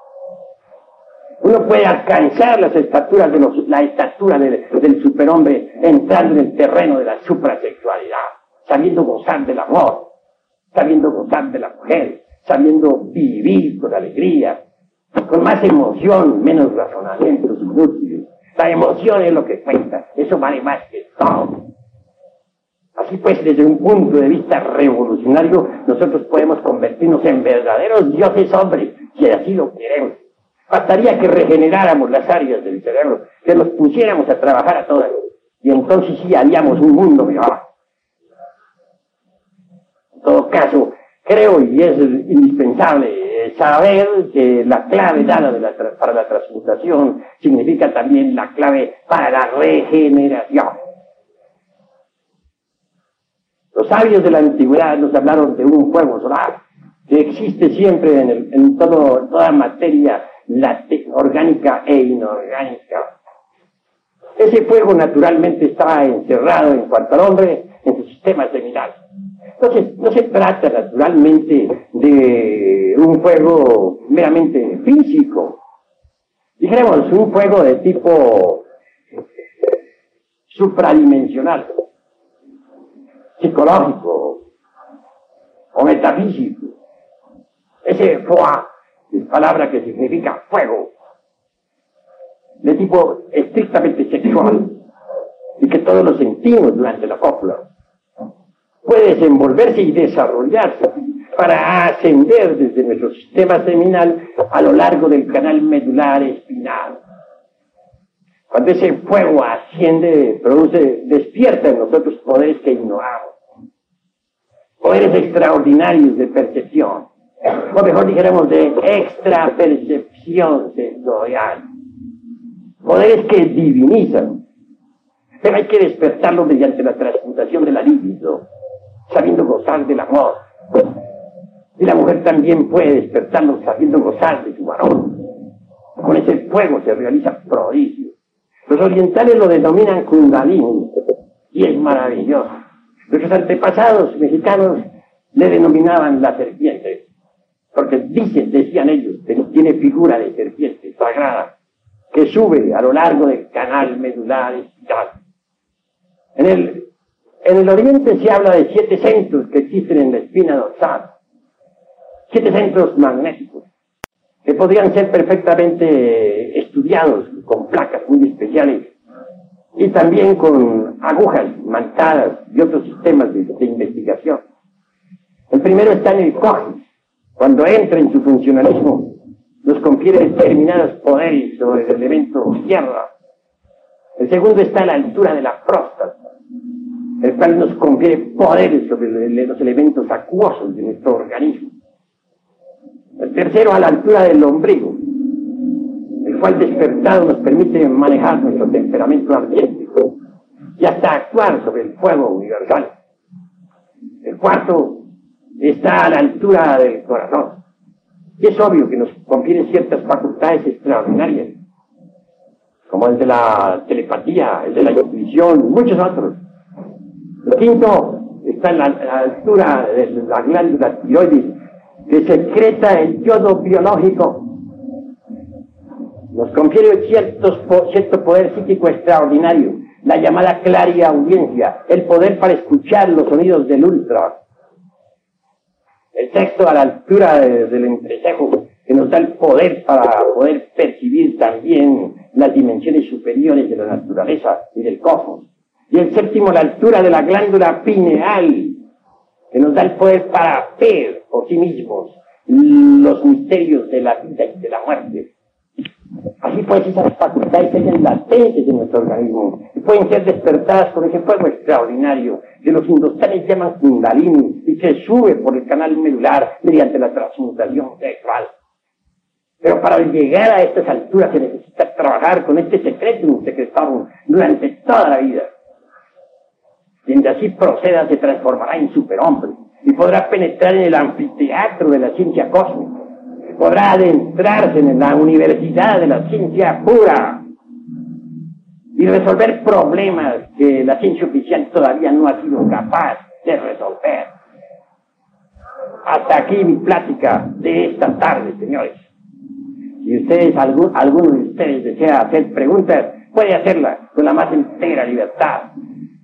Uno puede alcanzar las estaturas de los, la estatura del, del superhombre entrando en el terreno de la suprasexualidad, sabiendo gozar del amor, sabiendo gozar de la mujer, sabiendo vivir con alegría, con más emoción, menos razonamientos inútiles. La emoción es lo que cuenta, eso vale más que todo. Así pues, desde un punto de vista revolucionario, nosotros podemos convertirnos en verdaderos dioses hombres, si así lo queremos. Bastaría que regeneráramos las áreas del cerebro, que nos pusiéramos a trabajar a todas, y entonces sí haríamos un mundo mejor. En todo caso, creo y es indispensable saber que la clave dada de la, para la transmutación significa también la clave para la regeneración. Los sabios de la antigüedad nos hablaron de un fuego solar que existe siempre en, el, en todo, toda materia orgánica e inorgánica. Ese fuego naturalmente está encerrado en cuanto al hombre en su sistema seminal. Entonces, no se trata naturalmente de un fuego meramente físico. Dijéramos, un fuego de tipo supradimensional, psicológico o metafísico. Ese foie, palabra que significa fuego, de tipo estrictamente sexual, y que todos lo sentimos durante la cópula, puede desenvolverse y desarrollarse para ascender desde nuestro sistema seminal a lo largo del canal medular espinal. Cuando ese fuego asciende, produce, despierta en nosotros poderes que ignoramos, poderes extraordinarios de percepción, o mejor dijéramos de extrapercepción sensorial, poderes que divinizan, pero hay que despertarlos mediante la transmutación de la libido, sabiendo gozar del amor. Y la mujer también puede despertarlos sabiendo gozar de su su varón. Con ese fuego se realiza prodigios. Los orientales lo denominan Kundalini, y es maravilloso. Nuestros antepasados mexicanos le denominaban la serpiente, porque dicen, decían ellos, que tiene figura de serpiente sagrada, que sube a lo largo del canal medular espinal. En el, en el oriente se habla de siete centros que existen en la espina dorsal, siete centros magnéticos, que podrían ser perfectamente estudiados con placas muy especiales y también con agujas mantadas y otros sistemas de, de investigación. El primero está en el coxis. Cuando entra en su funcionalismo, nos confiere determinados poderes sobre el elemento tierra. El segundo está a la altura de la próstata, el cual nos confiere poderes sobre los elementos acuosos de nuestro organismo. El tercero a la altura del ombligo, el cual despertado nos permite manejar nuestro temperamento ardiente y hasta actuar sobre el fuego universal. El cuarto está a la altura del corazón, y es obvio que nos confiere ciertas facultades extraordinarias, como el de la telepatía, el de la intuición, muchos otros. El quinto está a la, a la altura de la glándula tiroides, que secreta el yodo biológico. Nos confiere ciertos, cierto poder psíquico extraordinario, la llamada clariaudiencia, el poder para escuchar los sonidos del ultra. El sexto a la altura de, del entrecejo, que nos da el poder para poder percibir también las dimensiones superiores de la naturaleza y del cosmos. Y el séptimo a la altura de la glándula pineal, que nos da el poder para ver por sí mismos los misterios de la vida y de la muerte. Así pues, esas facultades que hay latentes en nuestro organismo y pueden ser despertadas con ese fuego extraordinario que los hindustanes llaman Kundalini y que sube por el canal medular mediante la transmutación sexual. Pero para llegar a estas alturas se necesita trabajar con este secreto secretario durante toda la vida. Quien de así proceda se transformará en superhombre y podrá penetrar en el anfiteatro de la ciencia cósmica. Podrá adentrarse en la universidad de la ciencia pura y resolver problemas que la ciencia oficial todavía no ha sido capaz de resolver. Hasta aquí mi plática de esta tarde, señores. Si ustedes, algún, alguno de ustedes desea hacer preguntas, puede hacerla con la más entera libertad.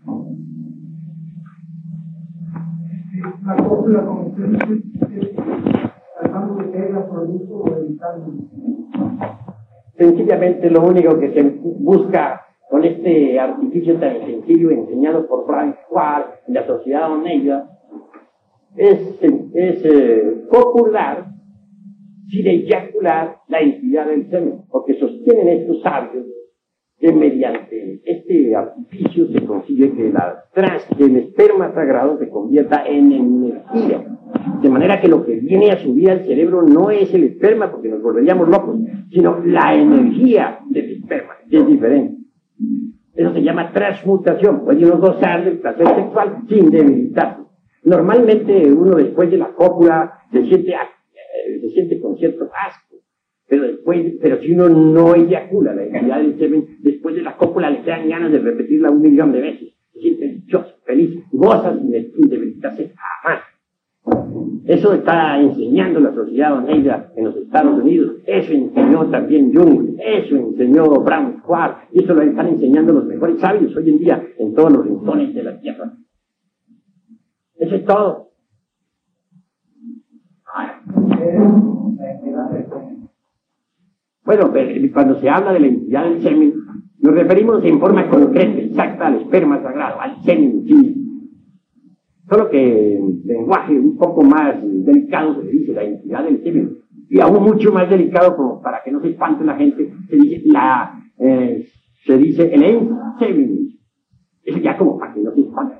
La cópula, como usted dice, tratando de que ella produce o evitando. Sencillamente lo único que se busca con este artificio tan sencillo enseñado por Frank Quark en la Sociedad Oneida es, es eh, copular sin eyacular la entidad del semen, porque sostienen estos sabios que mediante este artificio se consigue que, la trans, que el esperma sagrado se convierta en energía, de manera que lo que viene a subir al cerebro no es el esperma, porque nos volveríamos locos, sino la energía del esperma, que es diferente. Eso se llama transmutación. Puede uno gozar del placer sexual sin debilitarse. Normalmente uno después de la cópula se siente, eh, se siente con cierto asco. Pero después, pero si uno no eyacula la entidad del semen, después de la cópula le quedan ganas de repetirla un millón de veces. Se siente dichoso, feliz, goza sin debilitarse jamás. Eso está enseñando la Sociedad Oneida en los Estados Unidos. Eso enseñó también Jung. Eso enseñó Frank Quark. Y eso lo están enseñando los mejores sabios hoy en día en todos los rincones de la Tierra. Eso es todo. Bueno, cuando se habla de la entidad del semen, nos referimos en forma concreta, exacta, al esperma sagrado, al semen, sí. Solo que en lenguaje un poco más delicado se dice la entidad del semen, y aún mucho más delicado, como para que no se espante la gente, se dice la, eh, se dice el ensemen. Eso ya como para que no se espante.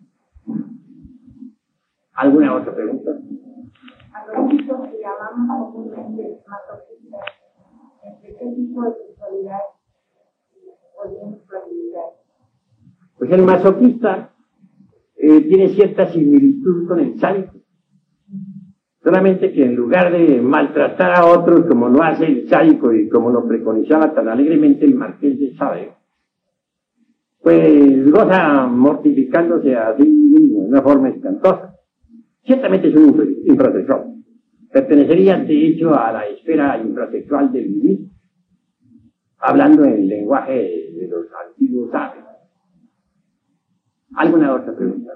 ¿Alguna otra pregunta? A los chicos que llamamos comúnmente masoquistas, ¿entre qué tipo de sexualidad podríamos clasificar? Pues el masoquista eh, tiene cierta similitud con el sádico. Solamente que en lugar de maltratar a otros como lo hace el sádico y como lo preconizaba tan alegremente el Marqués de Sade, pues goza mortificándose a sí mismo de una forma espantosa. Ciertamente es un infrasexual. Pertenecería, de hecho, a la esfera infrasexual del vivir, hablando en el lenguaje de los antiguos sabios. ¿Alguna otra pregunta?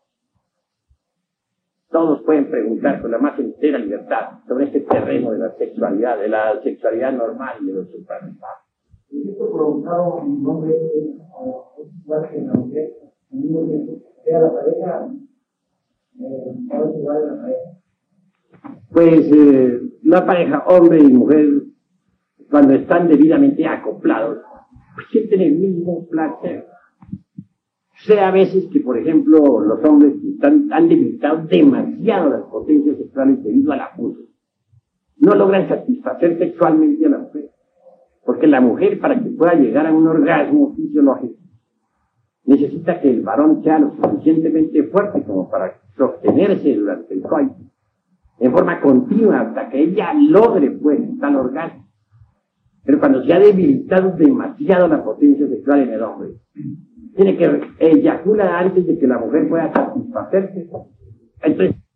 Todos pueden preguntar con la más entera libertad sobre este terreno de la sexualidad, de la sexualidad normal y de lo suprarrental. Esto provocado un hombre igual que la mujer, al mismo tiempo, sea la pareja, eh, no es igual a la pareja. Pues eh, la pareja hombre y mujer, cuando están debidamente acoplados, pues sienten el mismo placer. Sea a veces que, por ejemplo, los hombres están, han debilitado demasiado las potencias sexuales debido al abuso, no logran satisfacer sexualmente a la mujer, porque la mujer, para que pueda llegar a un orgasmo fisiológico, necesita que el varón sea lo suficientemente fuerte como para sostenerse durante el coito, en forma continua, hasta que ella logre, pues, tal orgasmo. Pero cuando se ha debilitado demasiado la potencia sexual en el hombre, tiene que eyacular antes de que la mujer pueda satisfacerse. Entonces,